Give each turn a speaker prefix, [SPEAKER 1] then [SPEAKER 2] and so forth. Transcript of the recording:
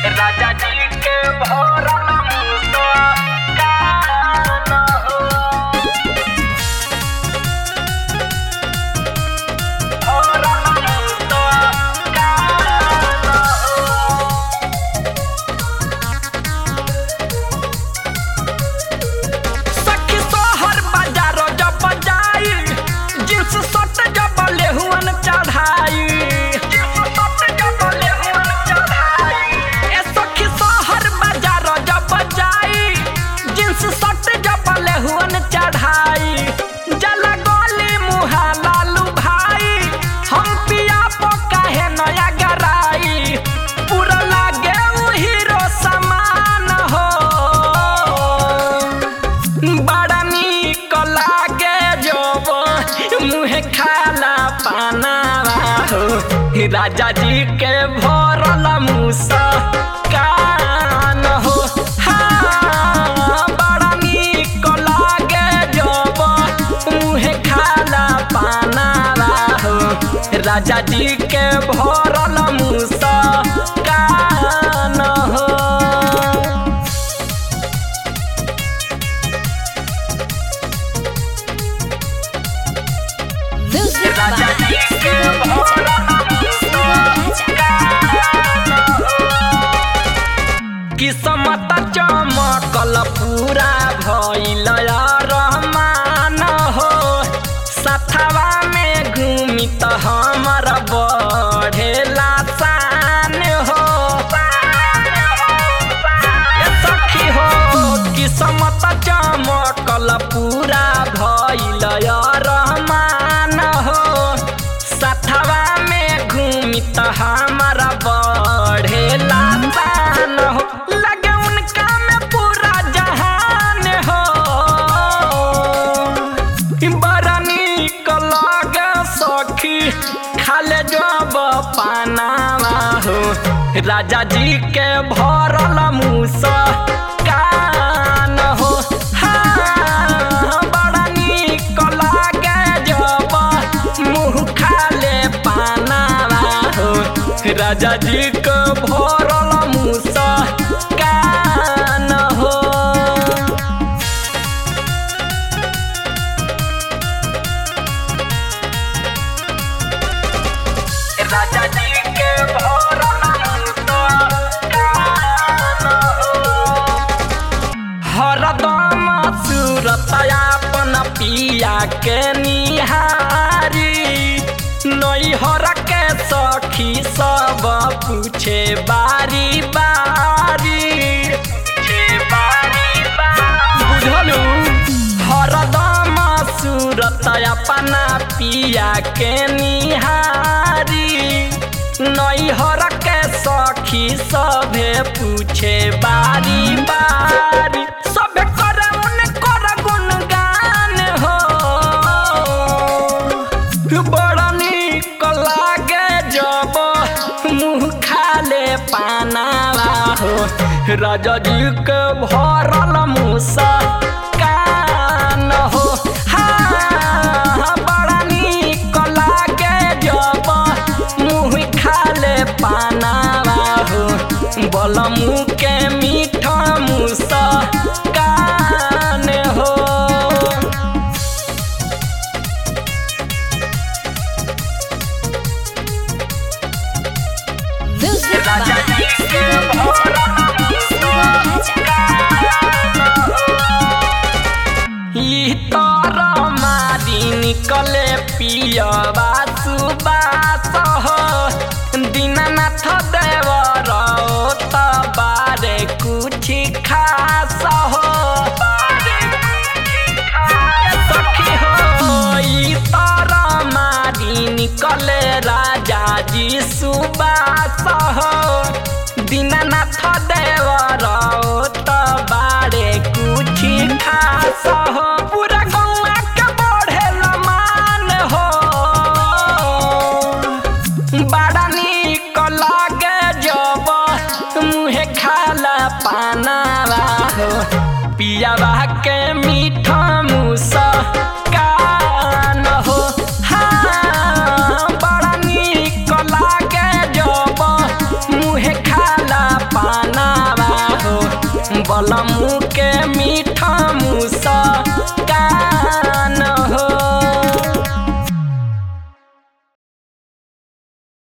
[SPEAKER 1] राजा जी के भरल मुस्कान हो, भरल मुस्कान हो। सखी सोहर बाजार जब जाई, जींस शर्ट जब लेहुअन चढ़ाई, जींस शर्ट जब लेहुअन चढ़ाई। ए सखी सोहर बाजार जब जाई, जींस शर्ट जब लेहुअन चढ़ाई। जला गोली मुहा लालू भाई, हम पिया पो काहे नया गराई। पूरा लागे उ हीरो समान हो, बड़ा नीक लागे जब मुँह खाला पानावा हो। राजा जी के भरल मुस्कान हो, हाँ बड़ा नीक लागे जब मुँह खाला पानावा हो। राजा जी के भरल मुस्कान हो।
[SPEAKER 2] Music
[SPEAKER 1] राजा
[SPEAKER 2] by
[SPEAKER 1] जी के भरल मुस्कान हो। किस्मत चमकल पूरा भइल रहमान हो। सथवा में घूमी त हमर बढ़ेला शान हो। ए सखी हो किस्मत चमकल पूरा भइल रहमान हो। सथवा में घूमी त हमारा बढ़ेला शान हो। लगे उनका में पूरा जहान हो, बड़ा नीक लागे सखी खाले जब पानावा हो। राजा जी के भरल मुस्कान हो, हाँ बड़ा नीक लागे जब मुँह खाले पानावा हो। राजा जी के भरल मुस्कान हो। राजा जी के भरल मुस्कान हो। हरदम सूरत अपन पिया के निहारी, नैहर के सखी सब पूछे बारी बारी, बुझलू हरदम सूरत अपना पिया के निहारी। नैहर के सखी सभे पूछे बारी बारी, सभे करे उनकर गुणगान हो। बड़ा नीक लागे जब मुँह खाले पानावा हो। राजा जी के भरल मुस्कान हो, हाँ बड़ा नीक लागे जब मुँह खाले पानावा हो। बलमू के मीठा मुस्कान हो।
[SPEAKER 2] Music
[SPEAKER 1] राजा
[SPEAKER 2] by
[SPEAKER 1] जी के भरल मुस्कान हो। ई तारा मारी निकले पियवा सुबास हो। दीनानाथ देवर त बारे कुछ खास हो। सखी हो ई तारा मारी निकले राजा जी सुबास हो। दीनानाथ देवर त बारे कुछ खास हो। पूरा गौआ के बढ़ेला मान हो, बड़ा नीक लागे जब मुँह खाला पानावा हो। पियावा के मीठा मुस्कान हो, हाँ बड़ा नीक लागे जब मुँह खाला सवानावा हो बलमू के मीठा मुसा